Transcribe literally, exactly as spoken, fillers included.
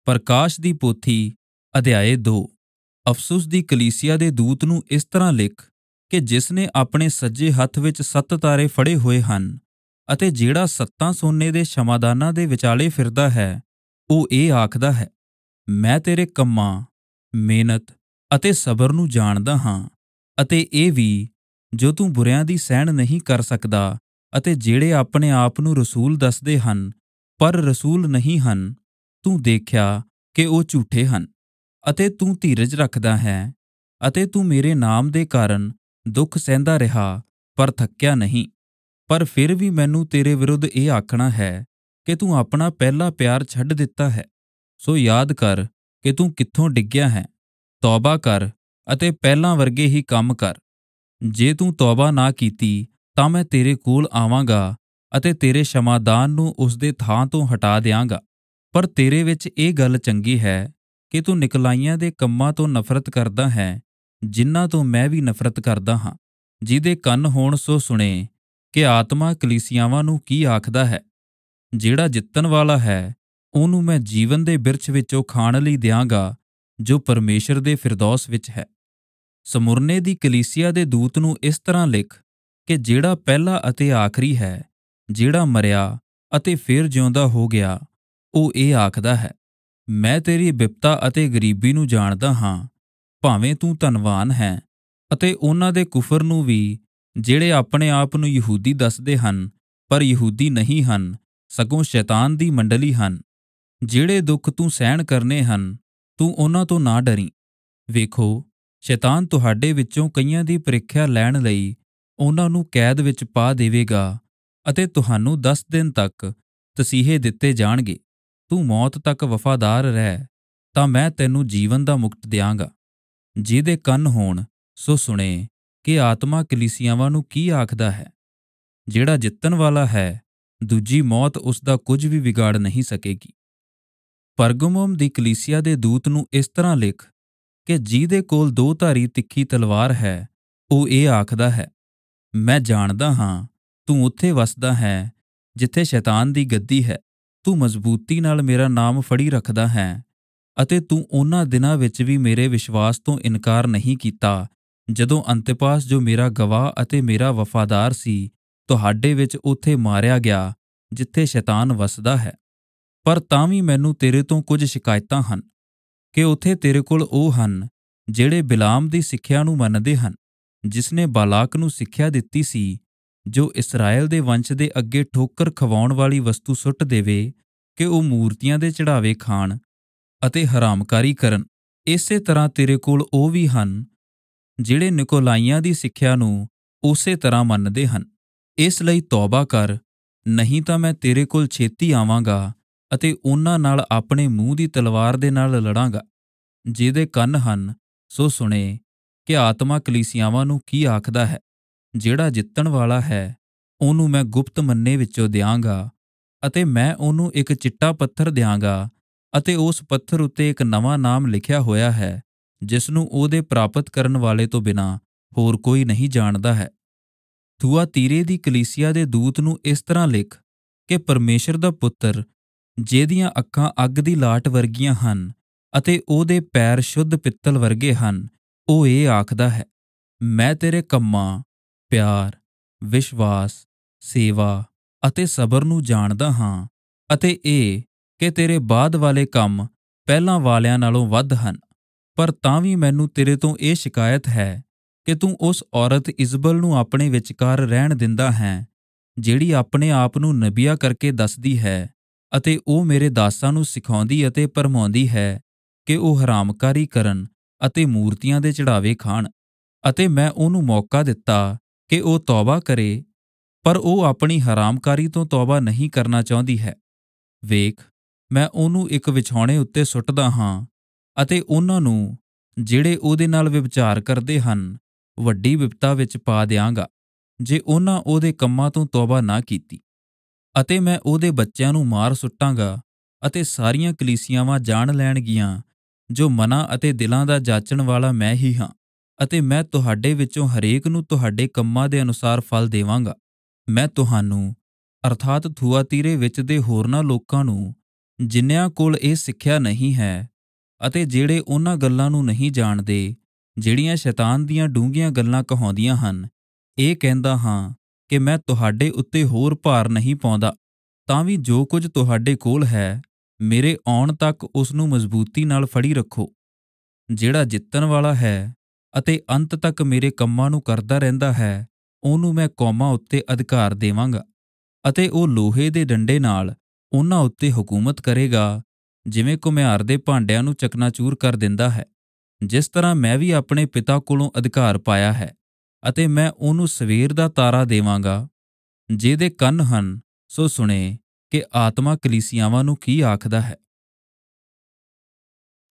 ਪ੍ਰਕਾਸ਼ ਦੀ ਪੋਥੀ ਅਧਿਆਇ ਦੋ। ਅਫਸੁਸ ਦੀ ਕਲੀਸਿਆ ਦੇ ਦੂਤ ਨੂੰ ਇਸ ਤਰ੍ਹਾਂ ਲਿਖ ਕਿ ਜਿਸ ਨੇ ਆਪਣੇ ਸੱਜੇ ਹੱਥ ਵਿੱਚ ਸੱਤ ਤਾਰੇ ਫੜੇ ਹੋਏ ਹਨ ਅਤੇ ਜਿਹੜਾ ਸੱਤਾਂ ਸੋਨੇ ਦੇ ਸ਼ਮਾਦਾਨਾਂ ਦੇ ਵਿਚਾਲੇ ਫਿਰਦਾ ਹੈ, ਉਹ ਇਹ ਆਖਦਾ ਹੈ, ਮੈਂ ਤੇਰੇ ਕੰਮਾਂ, ਮਿਹਨਤ ਅਤੇ ਸਬਰ ਨੂੰ ਜਾਣਦਾ ਹਾਂ, ਅਤੇ ਇਹ ਵੀ ਜੋ ਤੂੰ ਬੁਰਿਆਂ ਦੀ ਸਹਿਣ ਨਹੀਂ ਕਰ ਸਕਦਾ, ਅਤੇ ਜਿਹੜੇ ਆਪਣੇ ਆਪ ਨੂੰ ਰਸੂਲ ਦੱਸਦੇ ਹਨ ਪਰ ਰਸੂਲ ਨਹੀਂ ਹਨ, ਤੂੰ ਦੇਖਿਆ ਕਿ ਉਹ ਝੂਠੇ ਹਨ। ਅਤੇ ਤੂੰ ਧੀਰਜ ਰੱਖਦਾ ਹੈ, ਅਤੇ ਤੂੰ ਮੇਰੇ ਨਾਮ ਦੇ ਕਾਰਨ ਦੁੱਖ ਸਹਿੰਦਾ ਰਿਹਾ ਪਰ ਥੱਕਿਆ ਨਹੀਂ। ਪਰ ਫਿਰ ਵੀ ਮੈਨੂੰ ਤੇਰੇ ਵਿਰੁੱਧ ਇਹ ਆਖਣਾ ਹੈ ਕਿ ਤੂੰ ਆਪਣਾ ਪਹਿਲਾ ਪਿਆਰ ਛੱਡ ਦਿੱਤਾ ਹੈ। ਸੋ ਯਾਦ ਕਰ ਕਿ ਤੂੰ ਕਿੱਥੋਂ ਡਿੱਗਿਆ ਹੈ, ਤੌਬਾ ਕਰ ਅਤੇ ਪਹਿਲਾਂ ਵਰਗੇ ਹੀ ਕੰਮ ਕਰ। ਜੇ ਤੂੰ ਤੌਬਾ ਨਾ ਕੀਤੀ ਤਾਂ ਮੈਂ ਤੇਰੇ ਕੋਲ ਆਵਾਂਗਾ ਅਤੇ ਤੇਰੇ ਸ਼ਮਾਦਾਨ ਨੂੰ ਉਸਦੇ ਥਾਂ ਤੋਂ ਹਟਾ ਦਿਆਂਗਾ। ਪਰ ਤੇਰੇ ਵਿੱਚ ਇਹ ਗੱਲ ਚੰਗੀ ਹੈ ਕਿ ਤੂੰ ਨਿਕਲਾਈਆਂ ਦੇ ਕੰਮਾਂ ਤੋਂ ਨਫ਼ਰਤ ਕਰਦਾ ਹੈ, ਜਿਨ੍ਹਾਂ ਤੋਂ ਮੈਂ ਵੀ ਨਫ਼ਰਤ ਕਰਦਾ ਹਾਂ। ਜਿਹਦੇ ਕੰਨ ਹੋਣ ਸੋ ਸੁਣੇ ਕਿ ਆਤਮਾ ਕਲੀਸਿਆਵਾਂ ਨੂੰ ਕੀ ਆਖਦਾ ਹੈ। ਜਿਹੜਾ ਜਿੱਤਣ ਵਾਲਾ ਹੈ, ਉਹਨੂੰ ਮੈਂ ਜੀਵਨ ਦੇ ਬਿਰਛ ਵਿੱਚੋਂ ਖਾਣ ਲਈ ਦਿਆਂਗਾ, ਜੋ ਪਰਮੇਸ਼ਰ ਦੇ ਫਿਰਦੌਸ ਵਿੱਚ ਹੈ। ਸਮੁਰਨੇ ਦੀ ਕਲੀਸਿਆ ਦੇ ਦੂਤ ਨੂੰ ਇਸ ਤਰ੍ਹਾਂ ਲਿਖ ਕਿ ਜਿਹੜਾ ਪਹਿਲਾ ਅਤੇ ਆਖਰੀ ਹੈ, ਜਿਹੜਾ ਮਰਿਆ ਅਤੇ ਫਿਰ ਜਿਉਂਦਾ ਹੋ ਗਿਆ, ਉਹ ਇਹ ਆਖਦਾ ਹੈ, ਮੈਂ ਤੇਰੀ ਬਿਪਤਾ ਅਤੇ ਗਰੀਬੀ ਨੂੰ ਜਾਣਦਾ ਹਾਂ। ਭਾਵੇਂ ਤੂੰ ਧਨਵਾਨ ਹੈ ਅਤੇ ਉਹਨਾਂ ਦੇ ਕੁਫਰ ਨੂੰ ਵੀ, ਜਿਹੜੇ ਆਪਣੇ ਆਪ ਨੂੰ ਯਹੂਦੀ ਦੱਸਦੇ ਹਨ ਪਰ ਯਹੂਦੀ ਨਹੀਂ ਹਨ, ਸਗੋਂ ਸ਼ੈਤਾਨ ਦੀ ਮੰਡਲੀ ਹਨ। ਜਿਹੜੇ ਦੁੱਖ ਤੂੰ ਸਹਿਣ ਕਰਨੇ ਹਨ, ਤੂੰ ਉਹਨਾਂ ਤੋਂ ਨਾ ਡਰੀਂ। ਵੇਖੋ, ਸ਼ੈਤਾਨ ਤੁਹਾਡੇ ਵਿੱਚੋਂ ਕਈਆਂ ਦੀ ਪ੍ਰੀਖਿਆ ਲੈਣ ਲਈ ਉਹਨਾਂ ਨੂੰ ਕੈਦ ਵਿੱਚ ਪਾ ਦੇਵੇਗਾ, ਅਤੇ ਤੁਹਾਨੂੰ ਦਸ ਦਿਨ ਤੱਕ ਤਸੀਹੇ ਦਿੱਤੇ ਜਾਣਗੇ। ਤੂੰ ਮੌਤ ਤੱਕ ਵਫ਼ਾਦਾਰ ਰਹਿ, ਤਾਂ ਮੈਂ ਤੈਨੂੰ ਜੀਵਨ ਦਾ ਮੁਕਟ ਦਿਆਂਗਾ। ਜਿਹਦੇ ਕੰਨ ਹੋਣ ਸੋ ਸੁਣੇ ਕਿ ਆਤਮਾ ਕਲੀਸਿਆਵਾਂ ਨੂੰ ਕੀ ਆਖਦਾ ਹੈ। ਜਿਹੜਾ ਜਿੱਤਣ ਵਾਲਾ ਹੈ, ਦੂਜੀ ਮੌਤ ਉਸ ਦਾ ਕੁਝ ਵੀ ਵਿਗਾੜ ਨਹੀਂ ਸਕੇਗੀ। ਪਰਗਮੁਮ ਦੀ ਕਲੀਸਿਆ ਦੇ ਦੂਤ ਨੂੰ ਇਸ ਤਰ੍ਹਾਂ ਲਿਖ ਕਿ ਜਿਹਦੇ ਕੋਲ ਦੋ ਧਾਰੀ ਤਿੱਖੀ ਤਲਵਾਰ ਹੈ, ਉਹ ਇਹ ਆਖਦਾ ਹੈ, ਮੈਂ ਜਾਣਦਾ ਹਾਂ ਤੂੰ ਉੱਥੇ ਵਸਦਾ ਹੈ ਜਿੱਥੇ ਸ਼ੈਤਾਨ ਦੀ ਗੱਦੀ ਹੈ। ਤੂੰ ਮਜ਼ਬੂਤੀ ਨਾਲ ਮੇਰਾ ਨਾਮ ਫੜੀ ਰੱਖਦਾ ਹੈ, ਅਤੇ ਤੂੰ ਉਹਨਾਂ ਦਿਨਾਂ ਵਿੱਚ ਵੀ ਮੇਰੇ ਵਿਸ਼ਵਾਸ ਤੋਂ ਇਨਕਾਰ ਨਹੀਂ ਕੀਤਾ, ਜਦੋਂ ਅੰਤਿਪਾਸ ਜੋ ਮੇਰਾ ਗਵਾਹ ਅਤੇ ਮੇਰਾ ਵਫ਼ਾਦਾਰ ਸੀ, ਤੁਹਾਡੇ ਵਿੱਚ ਉੱਥੇ ਮਾਰਿਆ ਗਿਆ ਜਿੱਥੇ ਸ਼ੈਤਾਨ ਵਸਦਾ ਹੈ। ਪਰ ਤਾਂ ਵੀ ਮੈਨੂੰ ਤੇਰੇ ਤੋਂ ਕੁਝ ਸ਼ਿਕਾਇਤਾਂ ਹਨ ਕਿ ਉੱਥੇ ਤੇਰੇ ਕੋਲ ਉਹ ਹਨ ਜਿਹੜੇ ਬਿਲਾਮ ਦੀ ਸਿੱਖਿਆ ਨੂੰ ਮੰਨਦੇ ਹਨ, ਜਿਸਨੇ ਬਾਲਾਕ ਨੂੰ ਸਿੱਖਿਆ ਦਿੱਤੀ ਸੀ, ਜੋ ਇਸਰਾਏਲ ਦੇ ਵੰਸ਼ ਦੇ ਅੱਗੇ ਠੋਕਰ ਖਵਾਉਣ ਵਾਲੀ ਵਸਤੂ ਸੁੱਟ ਦੇਵੇ ਕਿ ਉਹ ਮੂਰਤੀਆਂ ਦੇ ਚੜਾਵੇ ਖਾਣ ਅਤੇ ਹਰਾਮਕਾਰੀ ਕਰਨ। ਇਸੇ ਤਰ੍ਹਾਂ ਤੇਰੇ ਕੋਲ ਉਹ ਵੀ ਹਨ ਜਿਹੜੇ ਨਿਕੋਲਾਈਆਂ ਦੀ ਸਿੱਖਿਆ ਨੂੰ ਉਸੇ ਤਰ੍ਹਾਂ ਮੰਨਦੇ ਹਨ। ਇਸ ਲਈ ਤੌਬਾ ਕਰ, ਨਹੀਂ ਤਾਂ ਮੈਂ ਤੇਰੇ ਕੋਲ ਛੇਤੀ ਆਵਾਂਗਾ ਅਤੇ ਉਹਨਾਂ ਨਾਲ ਆਪਣੇ ਮੂੰਹ ਦੀ ਤਲਵਾਰ ਦੇ ਨਾਲ ਲੜਾਂਗਾ। ਜਿਹਦੇ ਕੰਨ ਹਨ ਸੋ ਸੁਣੇ ਕਿ ਆਤਮਾ ਕਲੀਸਿਆਵਾਂ ਨੂੰ ਕੀ ਆਖਦਾ ਹੈ। ਜਿਹੜਾ ਜਿੱਤਣ ਵਾਲਾ ਹੈ, ਉਹਨੂੰ ਮੈਂ ਗੁਪਤ ਮੰਨੇ ਵਿੱਚੋਂ ਦਿਆਂਗਾ, ਅਤੇ ਮੈਂ ਉਹਨੂੰ ਇੱਕ ਚਿੱਟਾ ਪੱਥਰ ਦਿਆਂਗਾ, ਅਤੇ ਉਸ ਪੱਥਰ ਉੱਤੇ ਇੱਕ ਨਵਾਂ ਨਾਮ ਲਿਖਿਆ ਹੋਇਆ ਹੈ, ਜਿਸ ਨੂੰ ਉਹਦੇ ਪ੍ਰਾਪਤ ਕਰਨ ਵਾਲੇ ਤੋਂ ਬਿਨਾਂ ਹੋਰ ਕੋਈ ਨਹੀਂ ਜਾਣਦਾ ਹੈ। ਥੁਆਤੀਰੇ ਦੀ ਕਲੀਸਿਆ ਦੇ ਦੂਤ ਨੂੰ ਇਸ ਤਰ੍ਹਾਂ ਲਿਖ ਕਿ ਪਰਮੇਸ਼ਰ ਦਾ ਪੁੱਤਰ, ਜਿਹਦੀਆਂ ਅੱਖਾਂ ਅੱਗ ਦੀ ਲਾਟ ਵਰਗੀਆਂ ਹਨ ਅਤੇ ਉਹਦੇ ਪੈਰ ਸ਼ੁੱਧ ਪਿੱਤਲ ਵਰਗੇ ਹਨ, ਉਹ ਇਹ ਆਖਦਾ ਹੈ, ਮੈਂ ਤੇਰੇ ਕੰਮਾਂ, ਪਿਆਰ, ਵਿਸ਼ਵਾਸ, ਸੇਵਾ ਅਤੇ ਸਬਰ ਨੂੰ ਜਾਣਦਾ ਹਾਂ, ਅਤੇ ਇਹ ਕਿ ਤੇਰੇ ਬਾਅਦ ਵਾਲੇ ਕੰਮ ਪਹਿਲਾਂ ਵਾਲਿਆਂ ਨਾਲੋਂ ਵੱਧ ਹਨ। ਪਰ ਤਾਂ ਵੀ ਮੈਨੂੰ ਤੇਰੇ ਤੋਂ ਇਹ ਸ਼ਿਕਾਇਤ ਹੈ ਕਿ ਤੂੰ ਉਸ ਔਰਤ ਇਜ਼ਬਲ ਨੂੰ ਆਪਣੇ ਵਿਚਕਾਰ ਰਹਿਣ ਦਿੰਦਾ ਹੈ, ਜਿਹੜੀ ਆਪਣੇ ਆਪ ਨੂੰ ਨਬੀਆ ਕਰਕੇ ਦੱਸਦੀ ਹੈ, ਅਤੇ ਉਹ ਮੇਰੇ ਦਾਸਾਂ ਨੂੰ ਸਿਖਾਉਂਦੀ ਅਤੇ ਭਰਮਾਉਂਦੀ ਹੈ ਕਿ ਉਹ ਹਰਾਮਕਾਰੀ ਕਰਨ ਅਤੇ ਮੂਰਤੀਆਂ ਦੇ ਚੜਾਵੇ ਖਾਣ। ਅਤੇ ਮੈਂ ਉਹਨੂੰ ਮੌਕਾ ਦਿੱਤਾ ਕਿ ਉਹ ਤੌਬਾ ਕਰੇ, ਪਰ ਉਹ ਆਪਣੀ ਹਰਾਮਕਾਰੀ ਤੋਂ ਤੌਬਾ ਨਹੀਂ ਕਰਨਾ ਚਾਹੁੰਦੀ ਹੈ। ਵੇਖ, ਮੈਂ ਉਹਨੂੰ ਇੱਕ ਵਿਛਾਉਣੇ ਉੱਤੇ ਸੁੱਟਦਾ ਹਾਂ, ਅਤੇ ਉਹਨਾਂ ਨੂੰ ਜਿਹੜੇ ਉਹਦੇ ਨਾਲ ਵਿਭਚਾਰ ਕਰਦੇ ਹਨ ਵੱਡੀ ਬਿਪਤਾ ਵਿੱਚ ਪਾ ਦਿਆਂਗਾ, ਜੇ ਉਹਨਾਂ ਉਹਦੇ ਕੰਮਾਂ ਤੋਂ ਤੌਬਾ ਨਾ ਕੀਤੀ। ਅਤੇ ਮੈਂ ਉਹਦੇ ਬੱਚਿਆਂ ਨੂੰ ਮਾਰ ਸੁੱਟਾਂਗਾ, ਅਤੇ ਸਾਰੀਆਂ ਕਲੀਸਿਆਵਾਂ ਜਾਣ ਲੈਣਗੀਆਂ ਜੋ ਮਨਾਂ ਅਤੇ ਦਿਲਾਂ ਦਾ ਜਾਚਣ ਵਾਲਾ ਮੈਂ ਹੀ ਹਾਂ, ਅਤੇ ਮੈਂ ਤੁਹਾਡੇ ਵਿੱਚੋਂ ਹਰੇਕ ਨੂੰ ਤੁਹਾਡੇ ਕੰਮਾਂ ਦੇ ਅਨੁਸਾਰ ਫਲ ਦੇਵਾਂਗਾ। ਮੈਂ ਤੁਹਾਨੂੰ ਅਰਥਾਤ ਥੁਆਤੀਰੇ ਵਿੱਚ ਦੇ ਹੋਰਨਾਂ ਲੋਕਾਂ ਨੂੰ ਜਿਨ੍ਹਾਂ ਕੋਲ ਇਹ ਸਿੱਖਿਆ ਨਹੀਂ ਹੈ ਅਤੇ ਜਿਹੜੇ ਉਹਨਾਂ ਗੱਲਾਂ ਨੂੰ ਨਹੀਂ ਜਾਣਦੇ ਜਿਹੜੀਆਂ ਸ਼ੈਤਾਨ ਦੀਆਂ ਡੂੰਘੀਆਂ ਗੱਲਾਂ ਕਹਾਉਂਦੀਆਂ ਹਨ, ਇਹ ਕਹਿੰਦਾ ਹਾਂ ਕਿ ਮੈਂ ਤੁਹਾਡੇ ਉੱਤੇ ਹੋਰ ਭਾਰ ਨਹੀਂ ਪਾਉਂਦਾ। ਤਾਂ ਵੀ ਜੋ ਕੁਝ ਤੁਹਾਡੇ ਕੋਲ ਹੈ, ਮੇਰੇ ਆਉਣ ਤੱਕ ਉਸ ਨੂੰ ਮਜ਼ਬੂਤੀ ਨਾਲ ਫੜੀ ਰੱਖੋ। ਜਿਹੜਾ ਜਿੱਤਣ ਵਾਲਾ ਹੈ ਅਤੇ ਅੰਤ ਤੱਕ ਮੇਰੇ ਕੰਮਾਂ ਨੂੰ ਕਰਦਾ ਰਹਿੰਦਾ ਹੈ, ਉਹਨੂੰ ਮੈਂ ਕੌਮਾਂ ਉੱਤੇ ਅਧਿਕਾਰ ਦੇਵਾਂਗਾ ਅਤੇ ਉਹ ਲੋਹੇ ਦੇ ਡੰਡੇ ਨਾਲ ਉਹਨਾਂ ਉੱਤੇ ਹਕੂਮਤ ਕਰੇਗਾ, ਜਿਵੇਂ ਘੁਮਿਆਰ ਦੇ ਭਾਂਡਿਆਂ ਨੂੰ ਚਕਨਾਚੂਰ ਕਰ ਦਿੰਦਾ ਹੈ। ਜਿਸ ਤਰ੍ਹਾਂ ਮੈਂ ਵੀ ਆਪਣੇ ਪਿਤਾ ਕੋਲੋਂ ਅਧਿਕਾਰ ਪਾਇਆ ਹੈ ਅਤੇ ਮੈਂ ਉਹਨੂੰ ਸਵੇਰ ਦਾ ਤਾਰਾ ਦੇਵਾਂਗਾ। ਜਿਹਦੇ ਕੰਨ ਹਨ ਸੋ ਸੁਣੇ ਕਿ ਆਤਮਾ ਕਲੀਸਿਆਵਾਂ ਨੂੰ ਕੀ ਆਖਦਾ ਹੈ।